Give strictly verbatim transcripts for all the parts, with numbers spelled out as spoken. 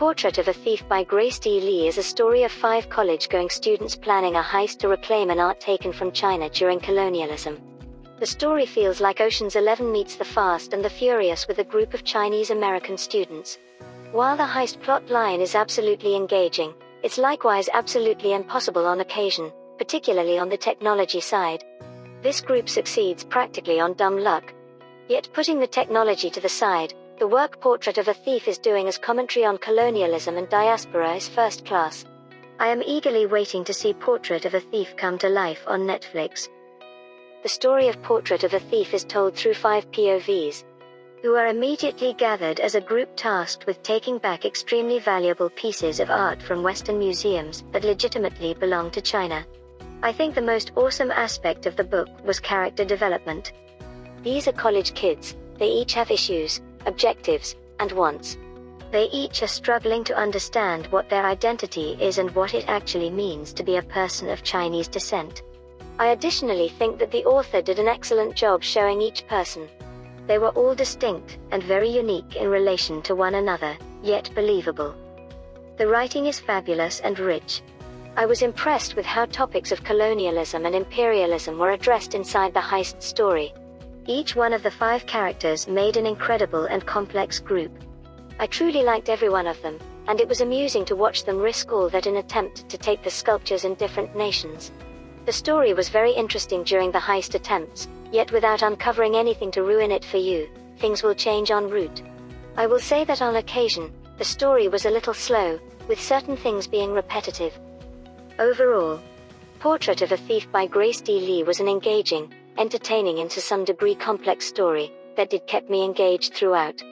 Portrait of a Thief by Grace D. Lee is a story of five college-going students planning a heist to reclaim an art taken from China during colonialism. The story feels like Ocean's Eleven meets The Fast and the Furious with a group of Chinese-American students. While the heist plot line is absolutely engaging, it's likewise absolutely impossible on occasion, particularly on the technology side. This group succeeds practically on dumb luck. Yet putting the technology to the side, the work Portrait of a Thief is doing as commentary on colonialism and diaspora is first class. I am eagerly waiting to see Portrait of a Thief come to life on Netflix. The story of Portrait of a Thief is told through five P O Vs, who are immediately gathered as a group tasked with taking back extremely valuable pieces of art from Western museums that legitimately belong to China. I think the most awesome aspect of the book was character development. These are college kids, they each have issues, objectives, and wants. They each are struggling to understand what their identity is and what it actually means to be a person of Chinese descent. I additionally think that the author did an excellent job showing each person. They were all distinct, and very unique in relation to one another, yet believable. The writing is fabulous and rich. I was impressed with how topics of colonialism and imperialism were addressed inside the heist story. Each one of the five characters made an incredible and complex group. I truly liked every one of them, and it was amusing to watch them risk all that in attempt to take the sculptures in different nations. The story was very interesting during the heist attempts, yet without uncovering anything to ruin it for you. Things will change en route. I will say that on occasion, the story was a little slow, with certain things being repetitive. Overall, Portrait of a Thief by Grace D. Lee was an engaging, entertaining and to some degree complex story that did keep me engaged throughout.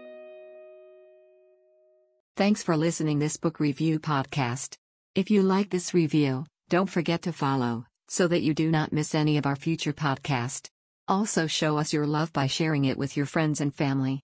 Thanks for listening this book review podcast. If you like this review, don't forget to follow, so that you do not miss any of our future podcast. Also show us your love by sharing it with your friends and family.